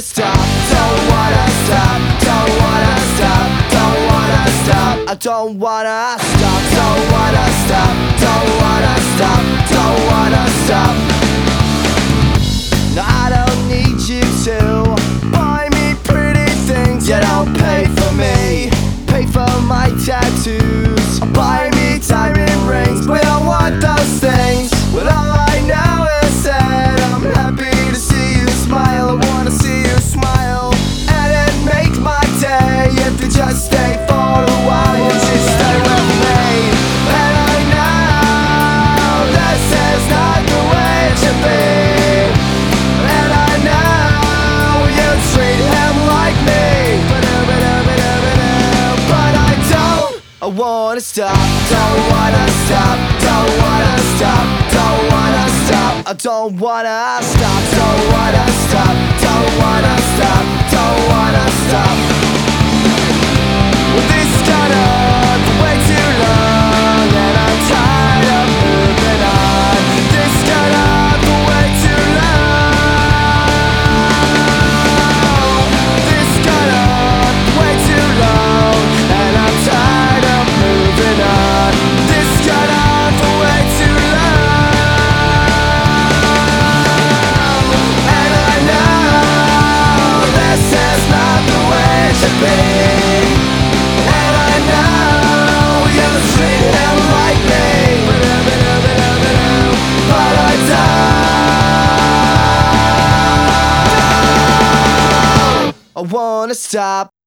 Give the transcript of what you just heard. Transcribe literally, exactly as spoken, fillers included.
wanna stop, don't wanna stop, don't wanna stop, don't wanna stop. I don't wanna stop, don't wanna stop, don't wanna stop, don't wanna stop. No, I don't need you to buy me pretty things. You don't pay for me, pay for my tattoos, buy me diamond rings. We don't want those things. Well, all I know is that I'm happy to see you smile. I wanna see you smile, and it makes my day if you just stay for a while. Won't you stay with me? And I know this is not the way it should be, and I know you treat him like me, but I don't. I wanna stop, don't wanna stop, don't wanna stop, don't wanna stop. I don't wanna stop, don't wanna stop, don't wanna stop, don't wanna stop. Well, this got on way too long, and I'm tired of moving on. This got on way too long. This got on way too long, and I'm tired of moving on. This got on for way too long, and I know this is not the way it should be, and I know you treat him like me, but I don't. I wanna stop.